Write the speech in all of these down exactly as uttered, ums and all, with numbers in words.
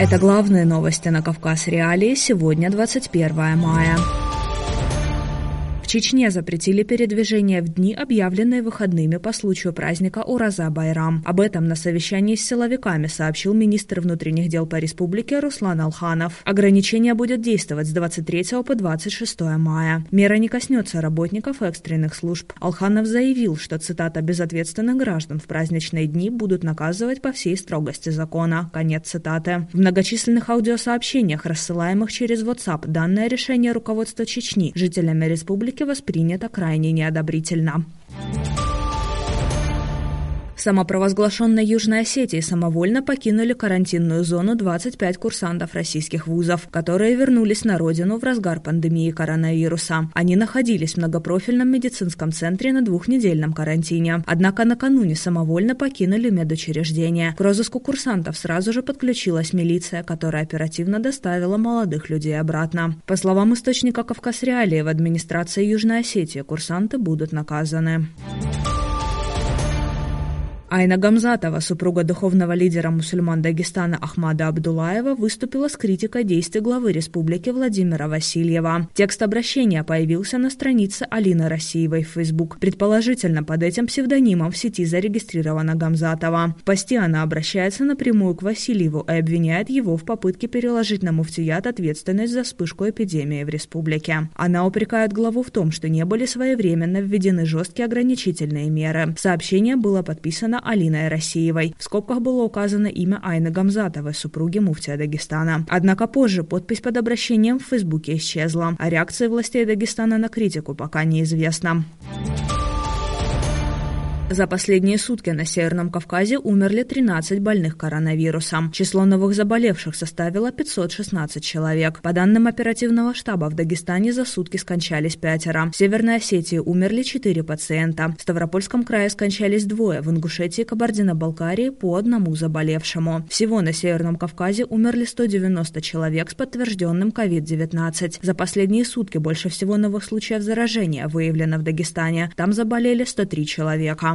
Это главные новости на Кавказ Реалии сегодня, двадцать первое мая. В Чечне запретили передвижение в дни, объявленные выходными по случаю праздника Ураза-Байрам. Об этом на совещании с силовиками сообщил министр внутренних дел по республике Руслан Алханов. Ограничение будет действовать с двадцать третьего по двадцать шестое мая. Мера не коснется работников экстренных служб. Алханов заявил, что, цитата, «безответственных граждан в праздничные дни будут наказывать по всей строгости закона». Конец цитаты. В многочисленных аудиосообщениях, рассылаемых через WhatsApp, данное решение руководства Чечни жителями республики воспринято крайне неодобрительно. В самопровозглашенной Южной Осетии самовольно покинули карантинную зону двадцать пять курсантов российских вузов, которые вернулись на родину в разгар пандемии коронавируса. Они находились в многопрофильном медицинском центре на двухнедельном карантине. Однако накануне самовольно покинули медучреждение. К розыску курсантов сразу же подключилась милиция, которая оперативно доставила молодых людей обратно. По словам источника «Кавказ Реалии», в администрации Южной Осетии курсанты будут наказаны. Айна Гамзатова, супруга духовного лидера мусульман Дагестана Ахмада Абдуллаева, выступила с критикой действий главы республики Владимира Васильева. Текст обращения появился на странице Алины Расиевой в Facebook. Предположительно, под этим псевдонимом в сети зарегистрирована Гамзатова. В посте она обращается напрямую к Васильеву и обвиняет его в попытке переложить на муфтият ответственность за вспышку эпидемии в республике. Она упрекает главу в том, что не были своевременно введены жесткие ограничительные меры. Сообщение было подписано Алиной Расиевой. В скобках было указано имя Айны Гамзатовой, супруги муфтия Дагестана. Однако позже подпись под обращением в Фейсбуке исчезла. О реакции властей Дагестана на критику пока неизвестно. За последние сутки на Северном Кавказе умерли тринадцать больных коронавирусом. Число новых заболевших составило пятьсот шестнадцать человек. По данным оперативного штаба, в Дагестане за сутки скончались пятеро. В Северной Осетии умерли четыре пациента. В Ставропольском крае скончались двое. В Ингушетии и Кабардино-Балкарии по одному заболевшему. Всего на Северном Кавказе умерли сто девяносто человек с подтвержденным ковид девятнадцать. За последние сутки больше всего новых случаев заражения выявлено в Дагестане. Там заболели сто три человека.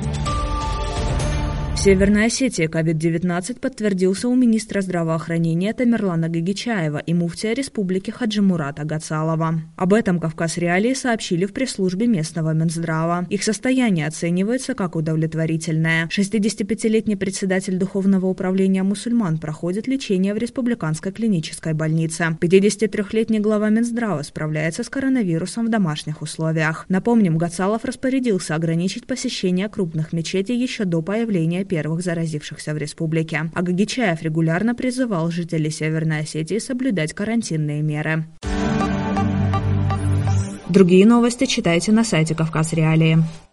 В Северной Осетии ковид девятнадцать подтвердился у министра здравоохранения Тамерлана Гагичаева и муфтия республики Хаджимурата Гацалова. Об этом Кавказ Реалии сообщили в пресс-службе местного Минздрава. Их состояние оценивается как удовлетворительное. шестидесятипятилетний председатель Духовного управления мусульман проходит лечение в республиканской клинической больнице. пятидесятитрёхлетний глава Минздрава справляется с коронавирусом в домашних условиях. Напомним, Гацалов распорядился ограничить посещение крупных мечетей еще до появления первых заразившихся в республике. А Гагичаев регулярно призывал жителей Северной Осетии соблюдать карантинные меры. Другие новости читайте на сайте Кавказ Реалии.